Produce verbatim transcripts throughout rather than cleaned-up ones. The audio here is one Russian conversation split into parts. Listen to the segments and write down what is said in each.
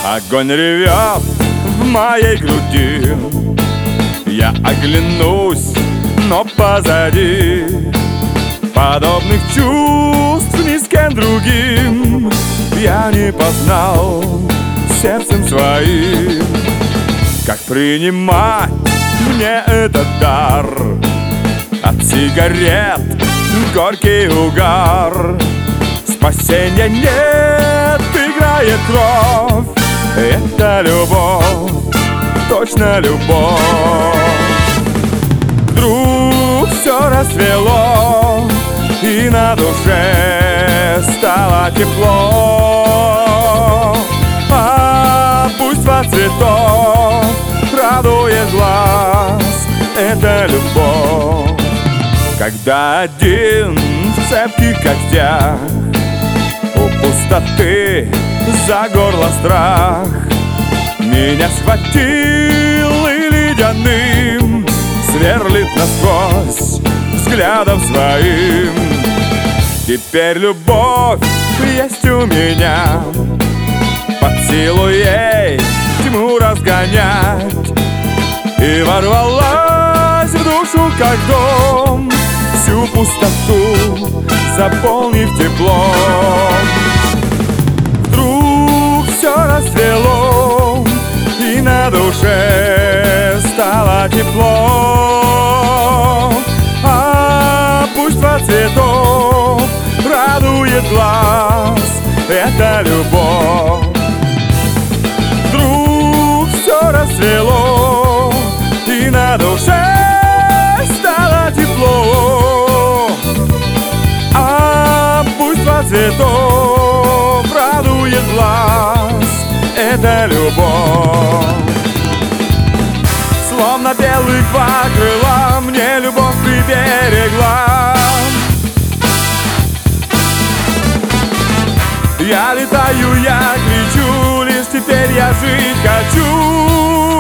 Огонь ревет в моей груди. Я оглянусь, но позади подобных чувств ни с кем другим я не познал сердцем своим. Как принимать мне этот дар? От сигарет горький угар. Спасения нет, играет кровь. Это любовь, точно любовь. Вдруг все расцвело, и на душе стало тепло. А буйство цветов радует глаз. Это любовь. Когда один в цепких когтях, у пустоты за горло страх меня схватил и ледяным сверлит насквозь взглядом своим. Теперь любовь есть у меня, под силу ей тьму разгонять. И ворвалась в душу, как дом, всю пустоту заполнив теплом. Вдруг все расцвело, и на душе стало тепло. А буйство цветов радует глаз. Это любовь. Вдруг все расцвело, и на душе стало тепло. А буйство цветов радует глаз. Это любовь. Словно белых два крыла мне любовь приберегла. Я летаю, я кричу, лишь теперь я жить хочу.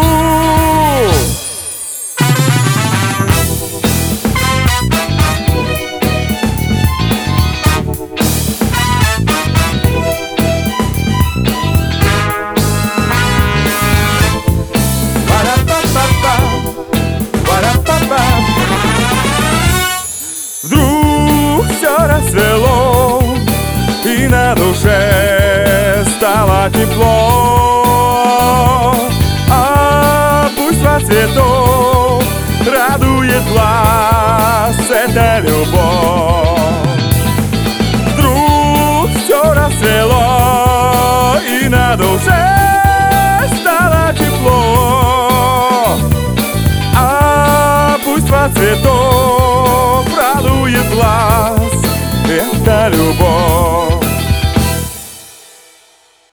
Вдруг все расцвело, и на душе стало тепло. А буйство цветов радует глаз. Это любовь. Вдруг все расцвело, и на душе стало тепло. А буйство цветов радует глаз. Это любовь.